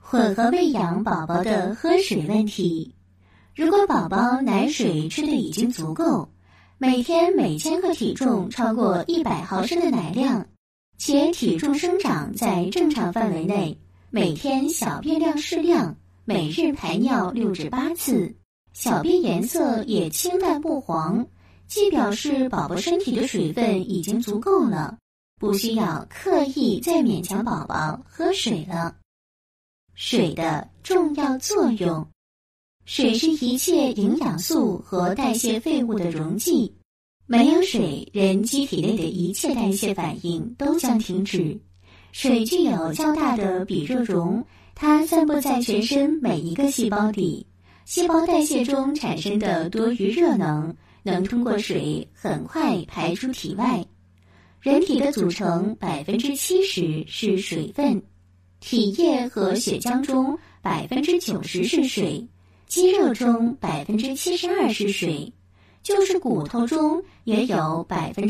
混合喂养宝宝的喝水问题。如果宝宝奶水吃的已经足够，每天每千克体重超过100毫升的奶量，且体重生长在正常范围内，每天小便量适量，每日排尿6至8次，小便颜色也清淡不黄，即表示宝宝身体的水分已经足够了，不需要刻意再勉强宝宝喝水了。水的重要作用。水是一切营养素和代谢废物的溶剂，没有水，人机体内的一切代谢反应都将停止。水具有较大的比热容，它散布在全身每一个细胞里，细胞代谢中产生的多余热能能通过水很快排出体外。人体的组成70%是水分，体液和血浆中90%是水，肌肉中72%是水，就是骨头中也有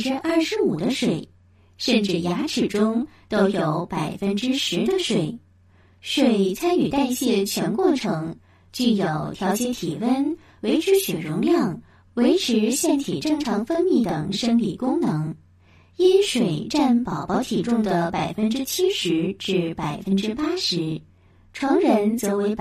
25%的水，甚至牙齿中都有10%的水。水参与代谢全过程，具有调节体温、维持血容量、维持腺体正常分泌等生理功能。因水占宝宝体重的70%至80%，成人则为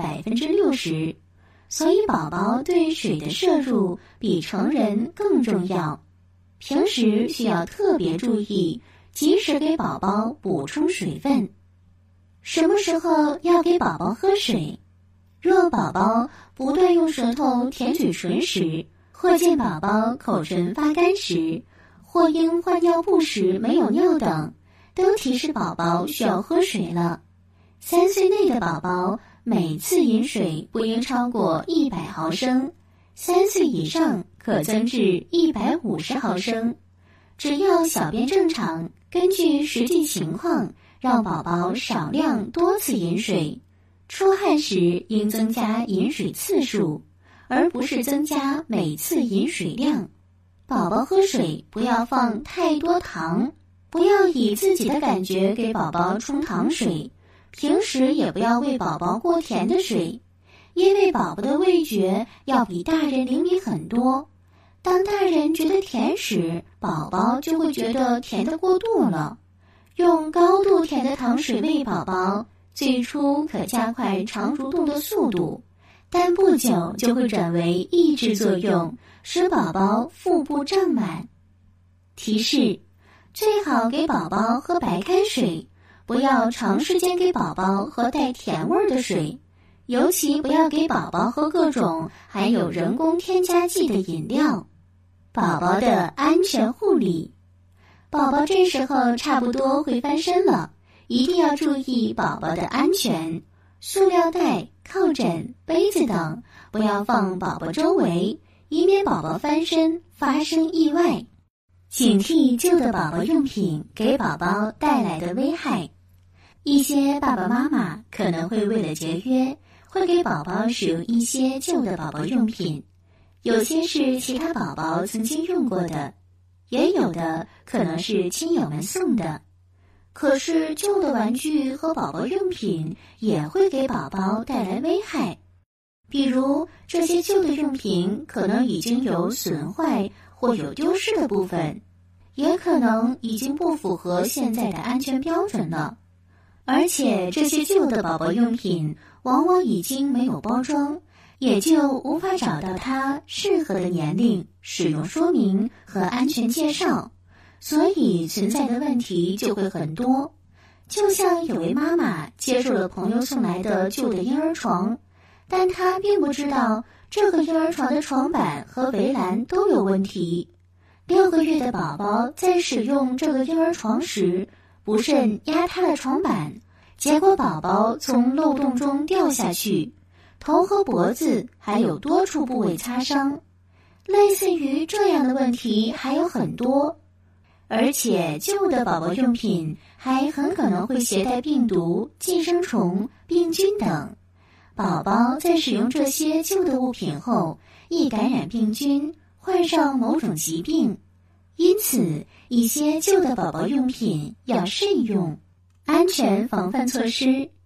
60%，所以宝宝对水的摄入比成人更重要。平时需要特别注意，及时给宝宝补充水分。什么时候要给宝宝喝水？若宝宝不断用舌头舔嘴唇时，或见宝宝口唇发干时，或因换尿布时没有尿等，都提示宝宝需要喝水了。3岁内的宝宝每次饮水不应超过100毫升，3岁以上可增至150毫升。只要小便正常，根据实际情况让宝宝少量多次饮水。出汗时应增加饮水次数，而不是增加每次饮水量。宝宝喝水不要放太多糖，不要以自己的感觉给宝宝冲糖水，平时也不要喂宝宝过甜的水，因为宝宝的味觉要比大人灵敏很多。当大人觉得甜时，宝宝就会觉得甜的过度了。用高度甜的糖水喂宝宝，最初可加快肠蠕动的速度，但不久就会转为抑制作用，使宝宝腹部胀满。提示：最好给宝宝喝白开水，不要长时间给宝宝喝带甜味的水，尤其不要给宝宝喝各种含有人工添加剂的饮料。宝宝的安全护理。宝宝这时候差不多会翻身了，一定要注意宝宝的安全。塑料袋、靠枕、杯子等不要放宝宝周围，以免宝宝翻身发生意外。警惕旧的宝宝用品给宝宝带来的危害。一些爸爸妈妈可能会为了节约，会给宝宝使用一些旧的宝宝用品，有些是其他宝宝曾经用过的，也有的可能是亲友们送的。可是旧的玩具和宝宝用品也会给宝宝带来危害，比如这些旧的用品可能已经有损坏或有丢失的部分，也可能已经不符合现在的安全标准了。而且这些旧的宝宝用品往往已经没有包装，也就无法找到它适合的年龄、使用说明和安全介绍，所以存在的问题就会很多。就像有位妈妈接受了朋友送来的旧的婴儿床，但她并不知道这个婴儿床的床板和围栏都有问题。6个月的宝宝在使用这个婴儿床时，不慎压塌了床板，结果宝宝从漏洞中掉下去，头和脖子还有多处部位擦伤。类似于这样的问题还有很多，而且旧的宝宝用品还很可能会携带病毒、寄生虫、病菌等。宝宝在使用这些旧的物品后，易感染病菌，患上某种疾病。因此，一些旧的宝宝用品要慎用。安全防范措施：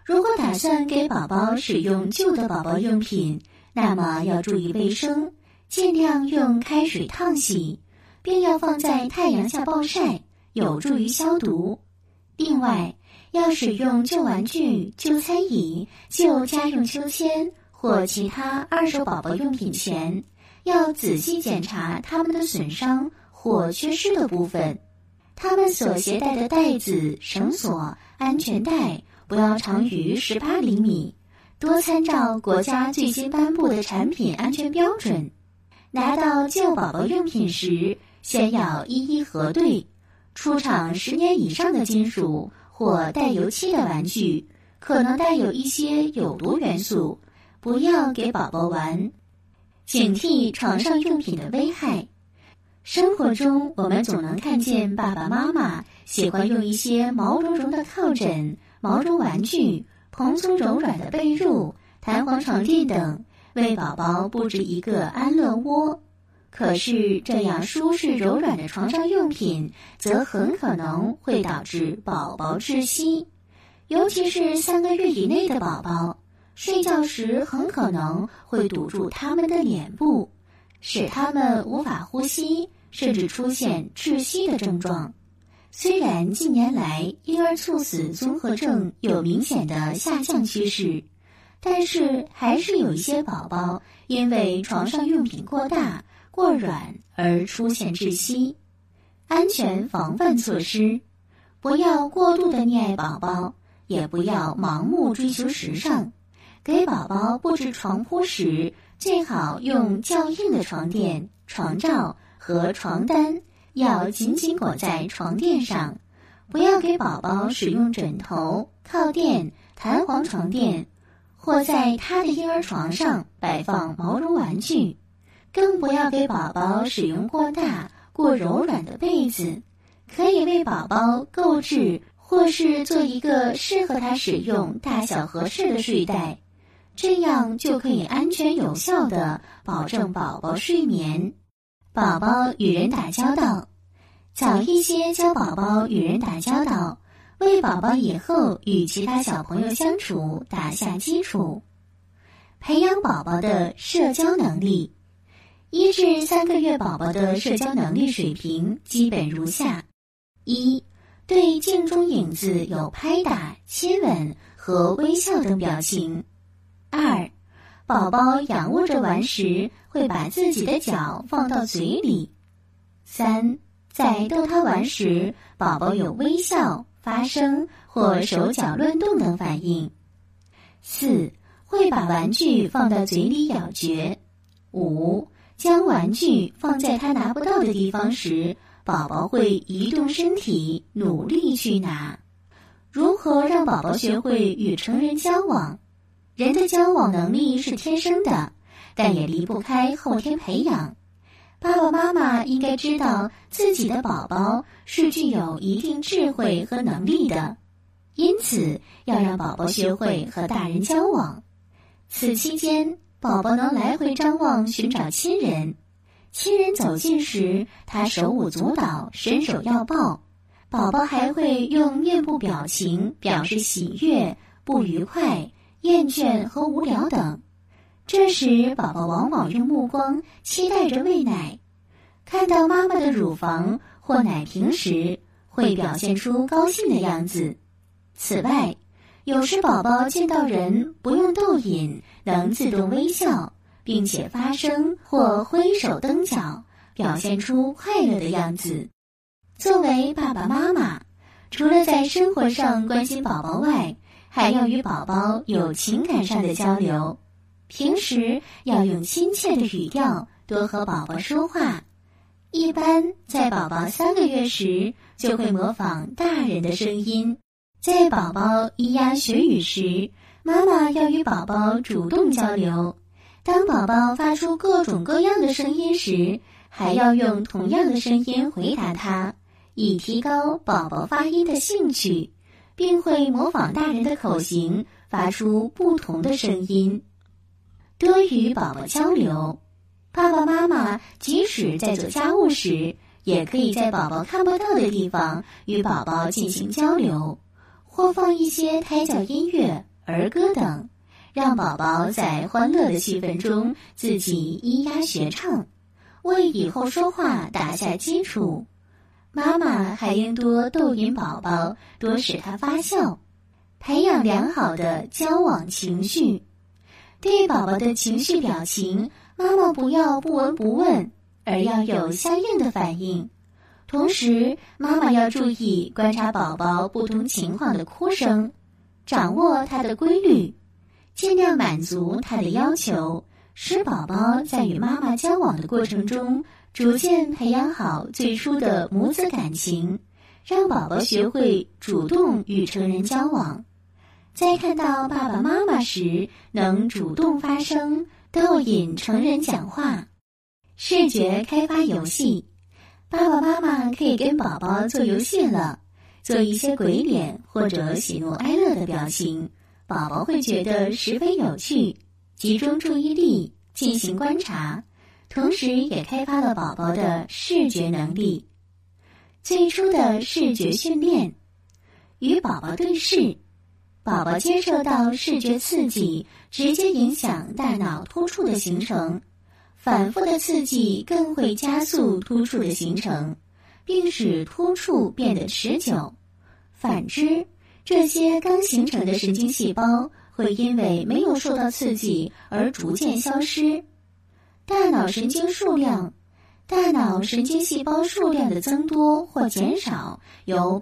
如果打算给宝宝使用旧的宝宝用品，那么要注意卫生，尽量用开水烫洗，并要放在太阳下暴晒，有助于消毒。另外，要使用旧玩具、旧餐椅、旧家用秋千或其他二手宝宝用品前，要仔细检查它们的损伤或缺失的部分。它们所携带的带子、绳索、安全带不要长于18厘米，多参照国家最新颁布的产品安全标准。拿到旧宝宝用品时，先要一一核对，出厂10年以上的金属或带油漆的玩具，可能带有一些有毒元素，不要给宝宝玩。警惕床上用品的危害。生活中，我们总能看见爸爸妈妈喜欢用一些毛茸茸的靠枕、毛绒玩具、蓬松柔软的被褥、弹簧床垫等，为宝宝布置一个安乐窝。可是，这样舒适柔软的床上用品，则很可能会导致宝宝窒息，尤其是3个月以内的宝宝，睡觉时很可能会堵住他们的脸部，使他们无法呼吸，甚至出现窒息的症状。虽然近年来婴儿猝死综合症有明显的下降趋势，但是还是有一些宝宝因为床上用品过大、过软而出现窒息。安全防范措施：不要过度的溺爱宝宝，也不要盲目追求时尚。给宝宝布置床铺时，最好用较硬的床垫、床罩和床单，要紧紧裹在床垫上，不要给宝宝使用枕头、靠垫、弹簧床垫，或在他的婴儿床上摆放毛绒玩具，更不要给宝宝使用过大、过柔软的被子，可以为宝宝购置或是做一个适合他使用、大小合适的睡袋，这样就可以安全有效地保证宝宝睡眠。宝宝与人打交道，早一些教宝宝与人打交道，为宝宝以后与其他小朋友相处打下基础。培养宝宝的社交能力。1至3个月宝宝的社交能力水平基本如下： 1. 对镜中影子有拍打、亲吻和微笑等表情。 2. 宝宝仰卧着玩时会把自己的脚放到嘴里。 3. 在逗他玩时，宝宝有微笑、发声或手脚乱动等反应。 4. 会把玩具放到嘴里咬嚼。 5. 将玩具放在他拿不到的地方时，宝宝会移动身体，努力去拿。如何让宝宝学会与成人交往？人的交往能力是天生的，但也离不开后天培养。爸爸妈妈应该知道自己的宝宝是具有一定智慧和能力的，因此要让宝宝学会和大人交往。此期间，宝宝能来回张望寻找亲人，亲人走近时，他手舞足蹈，伸手要抱。宝宝还会用面部表情表示喜悦、不愉快、厌倦和无聊等。这时，宝宝往往用目光期待着喂奶，看到妈妈的乳房或奶瓶时，会表现出高兴的样子。此外，有时宝宝见到人不用逗引，能自动微笑，并且发声或挥手蹬脚，表现出快乐的样子。作为爸爸妈妈，除了在生活上关心宝宝外，还要与宝宝有情感上的交流。平时要用亲切的语调多和宝宝说话。一般在宝宝3个月时，就会模仿大人的声音。在宝宝咿呀学语时，妈妈要与宝宝主动交流。当宝宝发出各种各样的声音时，还要用同样的声音回答他，以提高宝宝发音的兴趣，并会模仿大人的口型，发出不同的声音。多与宝宝交流。爸爸妈妈即使在做家务时，也可以在宝宝看不到的地方与宝宝进行交流，或放一些胎教音乐、 儿歌等，让宝宝在欢乐的气氛中自己咿呀学唱，为以后说话打下基础。妈妈还应多逗引宝宝，多使他发笑，培养良好的交往情绪。对宝宝的情绪表情，妈妈不要不闻不问，而要有相应的反应。同时，妈妈要注意观察宝宝不同情况的哭声，掌握它的规律，尽量满足他的要求，使宝宝在与妈妈交往的过程中逐渐培养好最初的母子感情，让宝宝学会主动与成人交往。在看到爸爸妈妈时，能主动发声，逗引成人讲话。视觉开发游戏，爸爸妈妈可以跟宝宝做游戏了，做一些鬼脸或者喜怒哀乐的表情，宝宝会觉得十分有趣，集中注意力进行观察，同时也开发了宝宝的视觉能力。最初的视觉训练，与宝宝对视，宝宝接受到视觉刺激，直接影响大脑突触的形成，反复的刺激更会加速突触的形成，并使突触变得持久。反之，这些刚形成的神经细胞会因为没有受到刺激而逐渐消失。大脑神经细胞数量的增多或减少有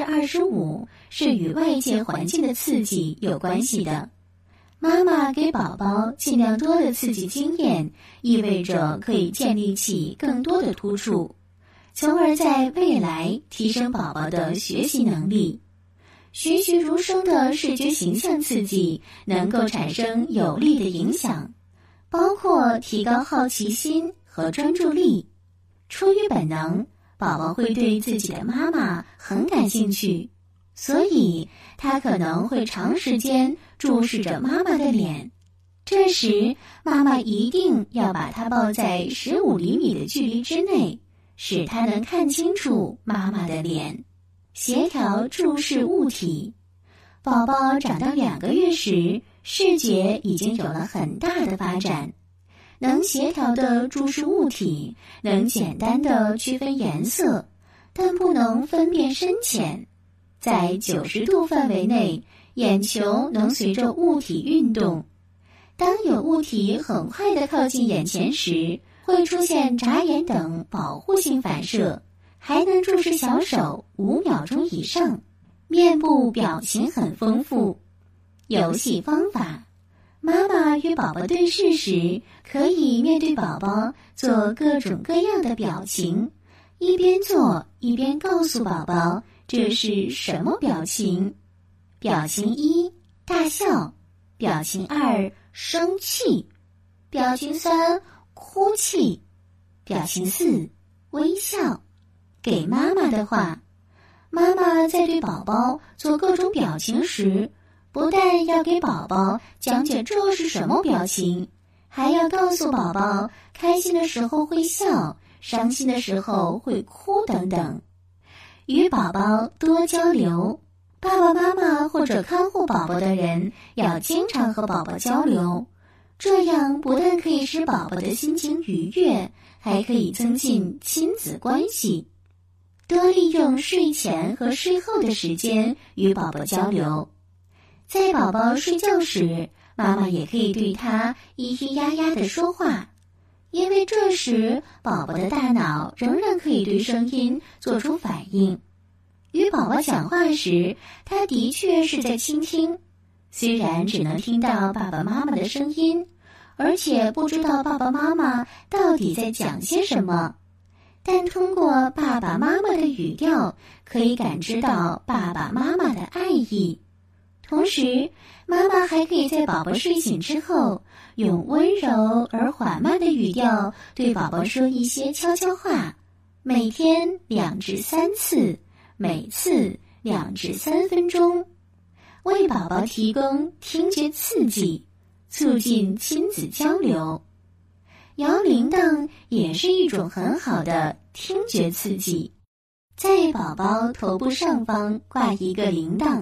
25% 是与外界环境的刺激有关系的。妈妈给宝宝尽量多的刺激经验，意味着可以建立起更多的突触，从而在未来提升宝宝的学习能力。栩栩如生的视觉形象刺激能够产生有利的影响，包括提高好奇心和专注力。出于本能，宝宝会对自己的妈妈很感兴趣，所以他可能会长时间注视着妈妈的脸。这时，妈妈一定要把他抱在15厘米的距离之内，使他能看清楚妈妈的脸。协调注视物体，宝宝长到2个月时，视觉已经有了很大的发展，能协调的注视物体，能简单的区分颜色，但不能分辨深浅。在90度范围内，眼球能随着物体运动。当有物体很快地靠近眼前时，会出现眨眼等保护性反射，还能注视小手5秒钟以上。面部表情很丰富。游戏方法，妈妈与宝宝对视时，可以面对宝宝做各种各样的表情，一边做一边告诉宝宝这是什么表情。表情1，大笑；表情2，生气；表情3，哭泣；表情4，微笑。给妈妈的话，妈妈在对宝宝做各种表情时，不但要给宝宝讲解这是什么表情，还要告诉宝宝开心的时候会笑，伤心的时候会哭等等。与宝宝多交流，爸爸妈妈或者看护宝宝的人要经常和宝宝交流，这样不但可以使宝宝的心情愉悦，还可以增进亲子关系。多利用睡前和睡后的时间与宝宝交流。在宝宝睡觉时，妈妈也可以对他咿咿呀呀地说话，因为这时宝宝的大脑仍然可以对声音做出反应。与宝宝讲话时，他的确是在倾听，虽然只能听到爸爸妈妈的声音，而且不知道爸爸妈妈到底在讲些什么，但通过爸爸妈妈的语调，可以感知到爸爸妈妈的爱意。同时，妈妈还可以在宝宝睡醒之后，用温柔而缓慢的语调对宝宝说一些悄悄话，每天2至3次，每次2至3分钟，为宝宝提供听觉刺激，促进亲子交流。摇铃铛也是一种很好的听觉刺激。在宝宝头部上方挂一个铃铛，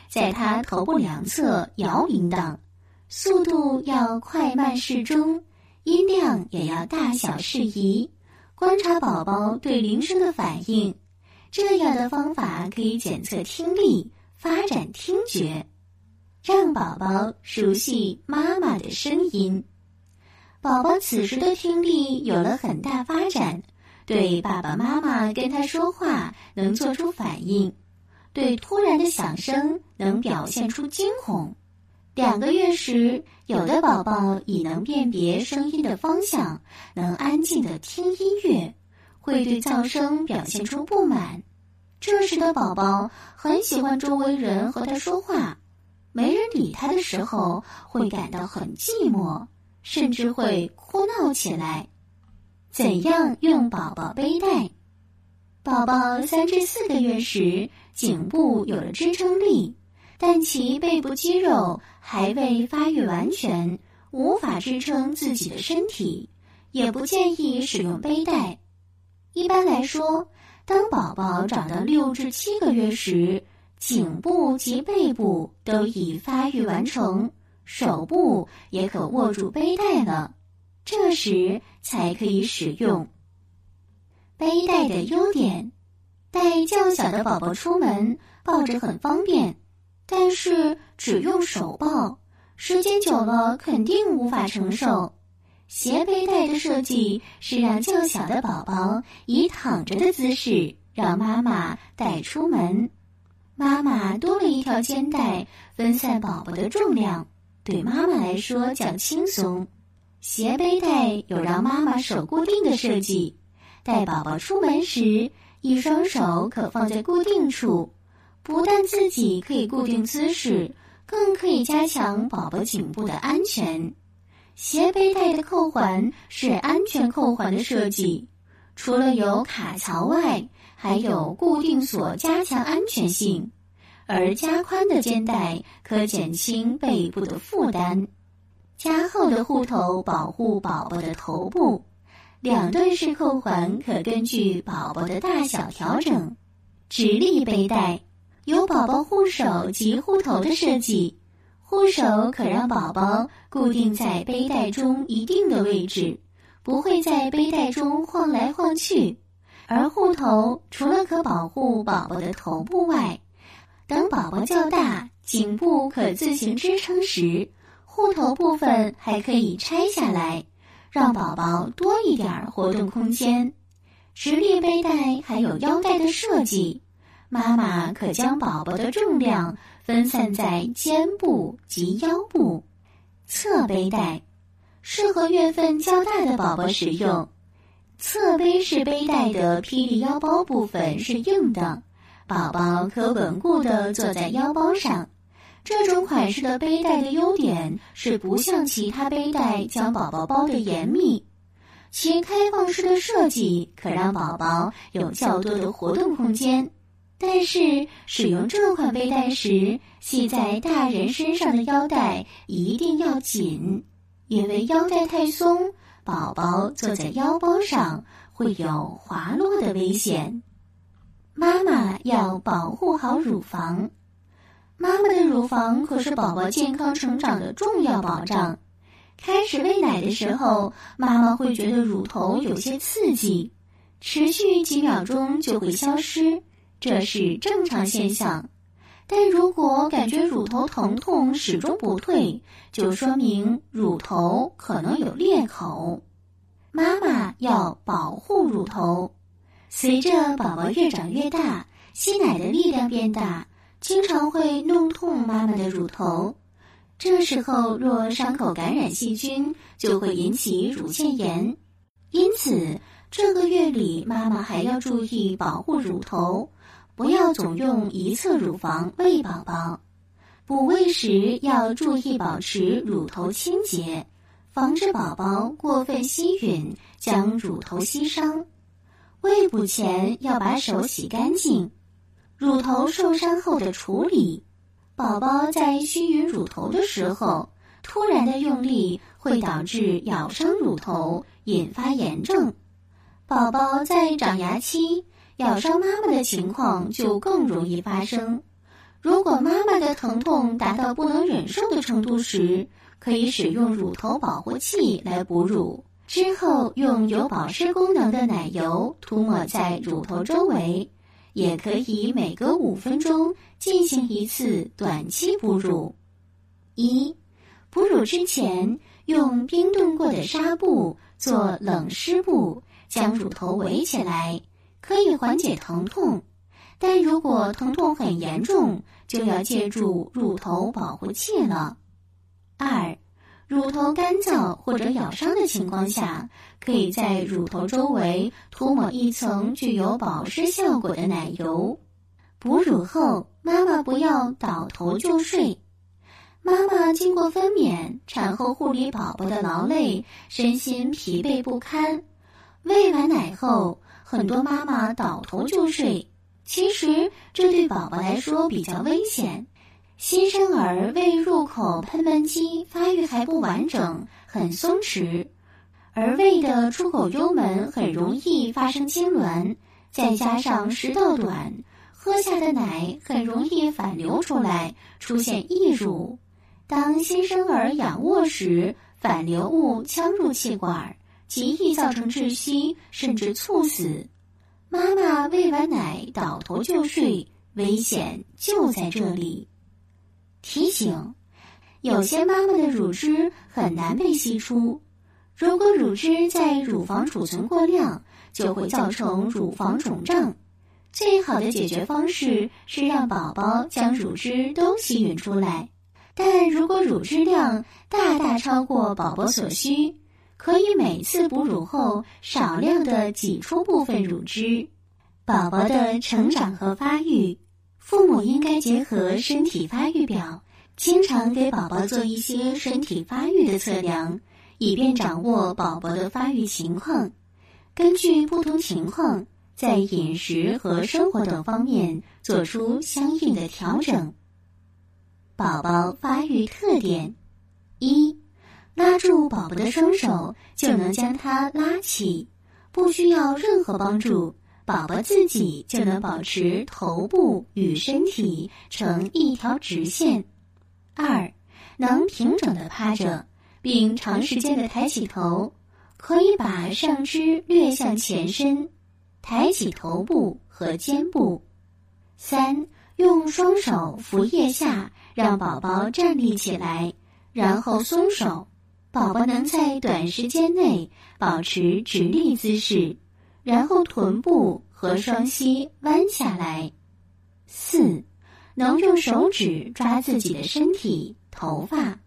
在他头部两侧摇铃铛，速度要快慢适中，音量也要大小适宜，观察宝宝对铃声的反应。这样的方法可以检测听力，发展听觉，让宝宝熟悉妈妈的声音。宝宝此时的听力有了很大发展，对爸爸妈妈跟他说话能做出反应，对突然的响声能表现出惊恐。2个月时，有的宝宝已能辨别声音的方向，能安静地听音乐，会对噪声表现出不满。这时的宝宝很喜欢周围人和他说话，没人理他的时候会感到很寂寞，甚至会哭闹起来。怎样用宝宝背带？宝宝3至4个月时，颈部有了支撑力，但其背部肌肉还未发育完全，无法支撑自己的身体，也不建议使用背带。一般来说，当宝宝长到6至7个月时，颈部及背部都已发育完成，手部也可握住背带了，这时才可以使用。背带的优点：带较小的宝宝出门，抱着很方便，但是只用手抱，时间久了肯定无法承受。斜背带的设计是让较小的宝宝以躺着的姿势让妈妈带出门，妈妈多了一条肩带，分散宝宝的重量，对妈妈来说较轻松。斜背带有让妈妈手固定的设计，带宝宝出门时，一双手可放在固定处，不但自己可以固定姿势，更可以加强宝宝颈部的安全。斜背带的扣环是安全扣环的设计，除了有卡槽外，还有固定锁加强安全性，而加宽的肩带可减轻背部的负担。加厚的护头保护宝宝的头部，两段式扣环可根据宝宝的大小调整。直立背带有宝宝护手及护头的设计，护手可让宝宝固定在背带中一定的位置，不会在背带中晃来晃去。而护头除了可保护宝宝的头部外，等宝宝较大，颈部可自行支撑时，护头部分还可以拆下来，让宝宝多一点活动空间。直立背带还有腰带的设计，妈妈可将宝宝的重量分散在肩部及腰部。侧背带适合月份较大的宝宝使用。侧背式背带的霹雳腰包部分是硬的，宝宝可稳固地坐在腰包上。这种款式的背带的优点是不像其他背带将宝宝包得严密，其开放式的设计可让宝宝有较多的活动空间。但是使用这款背带时，系在大人身上的腰带一定要紧，因为腰带太松，宝宝坐在腰包上会有滑落的危险。妈妈要保护好乳房。妈妈的乳房可是宝宝健康成长的重要保障。开始喂奶的时候，妈妈会觉得乳头有些刺激，持续几秒钟就会消失，这是正常现象。但如果感觉乳头疼痛始终不退，就说明乳头可能有裂口。妈妈要保护乳头。随着宝宝越长越大，吸奶的力量变大，经常会弄痛妈妈的乳头。这时候若伤口感染细菌，就会引起乳腺炎。因此这个月里妈妈还要注意保护乳头，不要总用一侧乳房喂宝宝。哺喂时要注意保持乳头清洁，防止宝宝过分吸吮将乳头吸伤。喂哺前要把手洗干净。乳头受伤后的处理，宝宝在吸吮乳头的时候，突然的用力会导致咬伤乳头，引发炎症。宝宝在长牙期，咬伤妈妈的情况就更容易发生。 如果妈妈的疼痛达到不能忍受的程度时，可以使用乳头保护器来哺乳，之后用有保湿功能的奶油涂抹在乳头周围，也可以每隔5分钟进行一次短期哺乳。1. 哺乳之前，用冰冻过的纱布做冷湿布，将乳头围起来，可以缓解疼痛。但如果疼痛很严重，就要借助乳头保护器了。2. 乳头干燥或者咬伤的情况下，可以在乳头周围涂抹一层具有保湿效果的奶油。哺乳后，妈妈不要倒头就睡。妈妈经过分娩，产后护理宝宝的劳累，身心疲惫不堪。喂完奶后，很多妈妈倒头就睡，其实这对宝宝来说比较危险。新生儿胃入口喷门肌发育还不完整，很松弛，而胃的出口幽门很容易发生痉挛，再加上食道短，喝下的奶很容易反流出来，出现溢乳。当新生儿仰卧时，反流物呛入气管，极易造成窒息甚至猝死。妈妈喂完奶倒头就睡，危险就在这里。提醒：有些妈妈的乳汁很难被吸出，如果乳汁在乳房储存过量，就会造成乳房肿胀。最好的解决方式是让宝宝将乳汁都吸吮出来，但如果乳汁量大大超过宝宝所需，可以每次哺乳后少量的挤出部分乳汁。宝宝的成长和发育，父母应该结合身体发育表，经常给宝宝做一些身体发育的测量，以便掌握宝宝的发育情况。根据不同情况，在饮食和生活等方面做出相应的调整。宝宝发育特点： 1. 拉住宝宝的双手就能将他拉起，不需要任何帮助，宝宝自己就能保持头部与身体成一条直线。 2. 能平整地趴着，并长时间地抬起头，可以把上肢略向前伸，抬起头部和肩部。 3. 用双手扶腋下，让宝宝站立起来，然后松手，宝宝能在短时间内保持直立姿势，然后臀部和双膝弯下来。 4. 能用手指抓自己的身体、头发。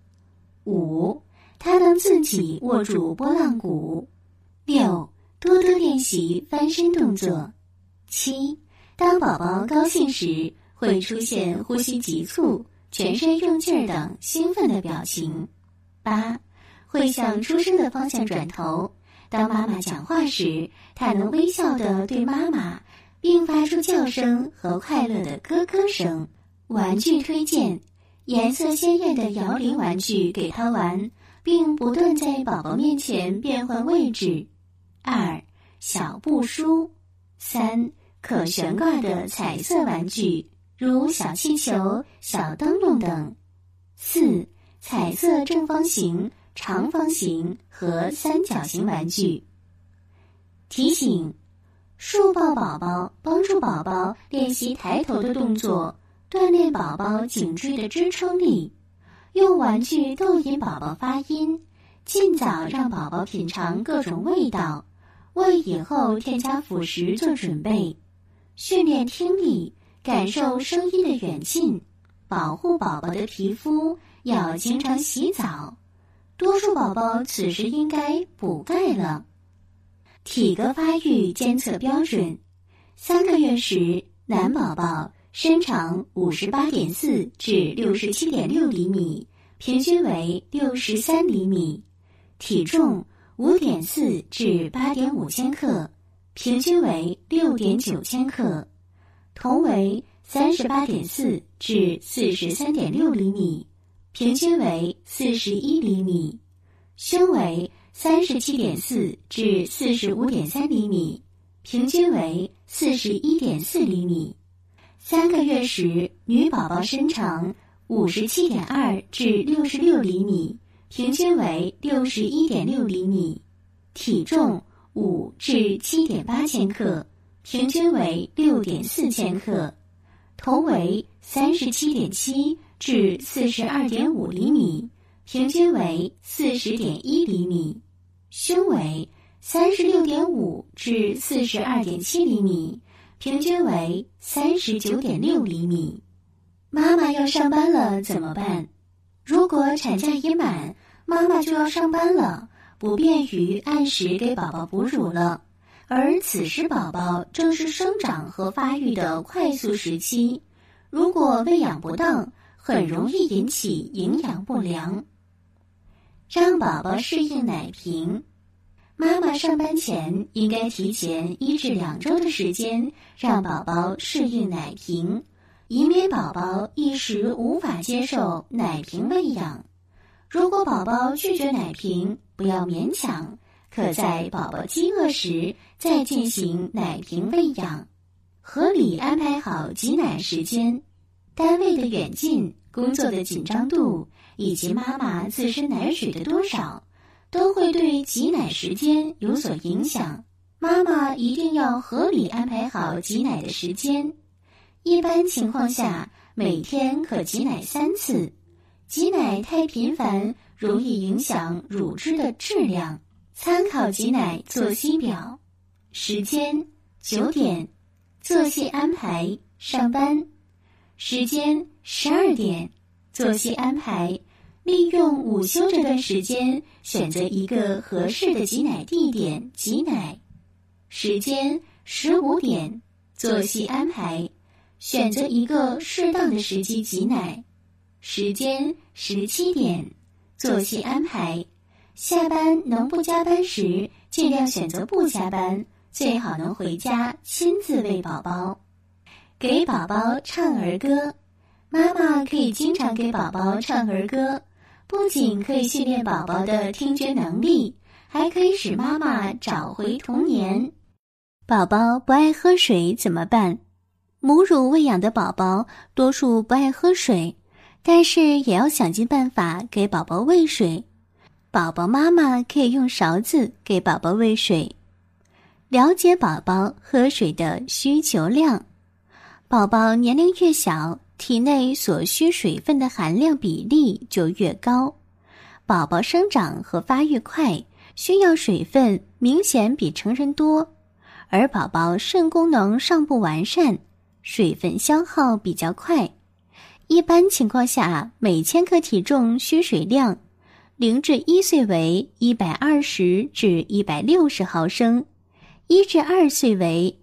5. 他能自己握住拨浪鼓。 6. 多多练习翻身动作。 7. 当宝宝高兴时，会出现呼吸急促、全身用劲儿等兴奋的表情。 8. 会向出声的方向转头，当妈妈讲话时，他能微笑地对妈妈，并发出叫声和快乐的咯咯声。玩具推荐：颜色鲜艳的摇铃玩具给他玩，并不断在宝宝面前变换位置。 2. 小布书。 3. 可悬挂的彩色玩具，如小气球、小灯笼等。 4. 彩色正方形、长方形和三角形玩具。提醒：竖抱宝宝帮助宝宝练习抬头的动作，锻炼宝宝颈椎的支撑力。用玩具逗引宝宝发音，尽早让宝宝品尝各种味道，为以后添加辅食做准备。训练听力，感受声音的远近，保护宝宝的皮肤，要经常洗澡。多数宝宝此时应该补钙了。体格发育监测标准：3个月时，男宝宝身长58.4至67.6厘米，平均为63厘米；体重5.4至8.5千克，平均为6.9千克；头围38.4至43.6厘米，平均为41厘米；胸围37.4至45.3厘米，平均为41.4厘米； 3个月时，女宝宝身长57.2至66厘米，平均为61.6厘米，体重5至7.8千克，平均为6.4千克，头围37.7至42.5厘米，平均为40.1厘米，胸围36.5至42.7厘米，平均为39.6厘米。妈妈要上班了怎么办？如果产假已满，妈妈就要上班了，不便于按时给宝宝哺乳了，而此时宝宝正是生长和发育的快速时期，如果喂养不当，很容易引起营养不良。让宝宝适应奶瓶。妈妈上班前应该提前1至2周的时间让宝宝适应奶瓶，以免宝宝一时无法接受奶瓶喂养。如果宝宝拒绝奶瓶，不要勉强，可在宝宝饥饿时再进行奶瓶喂养。合理安排好挤奶时间，单位的远近、工作的紧张度以及妈妈自身奶水的多少，都会对挤奶时间有所影响。妈妈一定要合理安排好挤奶的时间。一般情况下，每天可挤奶3次。挤奶太频繁，容易影响乳汁的质量。参考挤奶作息表：时间9点，作息安排上班；时间12点，作息安排利用午休这段时间，选择一个合适的挤奶地点挤奶；时间15点，作息安排选择一个适当的时机挤奶；时间17点，作息安排下班能不加班时，尽量选择不加班，最好能回家亲自喂宝宝。给宝宝唱儿歌。妈妈可以经常给宝宝唱儿歌，不仅可以训练宝宝的听觉能力，还可以使妈妈找回童年。宝宝不爱喝水怎么办？母乳喂养的宝宝多数不爱喝水，但是也要想尽办法给宝宝喂水。宝宝妈妈可以用勺子给宝宝喂水。了解宝宝喝水的需求量。宝宝年龄越小，体内所需水分的含量比例就越高。宝宝生长和发育快，需要水分明显比成人多，而宝宝肾功能尚不完善，水分消耗比较快。一般情况下，每千克体重需水量0至1岁为120至160毫升，1至2岁为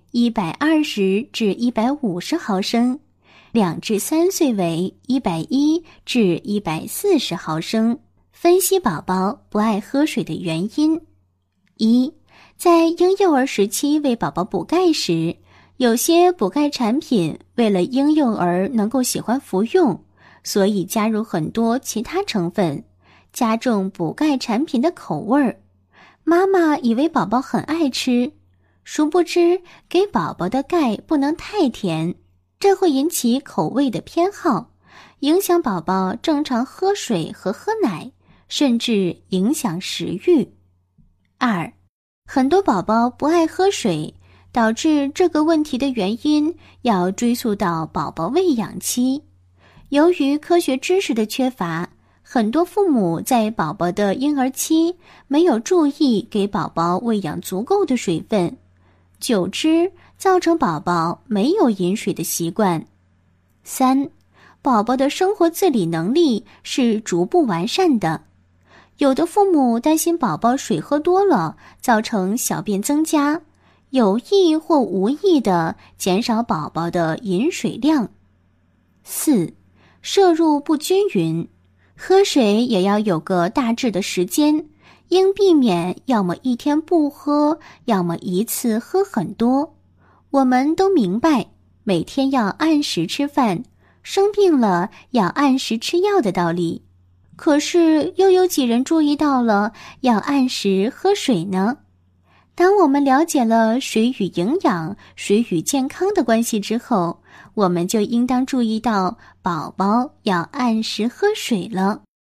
120至150毫升，2至3岁为110至140毫升。分析宝宝不爱喝水的原因。1. 在婴幼儿时期为宝宝补钙时，有些补钙产品为了婴幼儿能够喜欢服用，所以加入很多其他成分，加重补钙产品的口味儿。妈妈以为宝宝很爱吃，殊不知给宝宝的钙不能太甜，这会引起口味的偏好，影响宝宝正常喝水和喝奶，甚至影响食欲。2. 很多宝宝不爱喝水，导致这个问题的原因要追溯到宝宝喂养期。由于科学知识的缺乏，很多父母在宝宝的婴儿期没有注意给宝宝喂养足够的水分，久之造成宝宝没有饮水的习惯。3. 宝宝的生活自理能力是逐步完善的。有的父母担心宝宝水喝多了，造成小便增加，有意或无意地减少宝宝的饮水量。4. 摄入不均匀。喝水也要有个大致的时间，应避免要么一天不喝，要么一次喝很多。我们都明白，每天要按时吃饭，生病了要按时吃药的道理。可是又有几人注意到了要按时喝水呢？ 当我们了解了水与营养、水与健康的关系之后，我们就应当注意到宝宝要按时喝水了。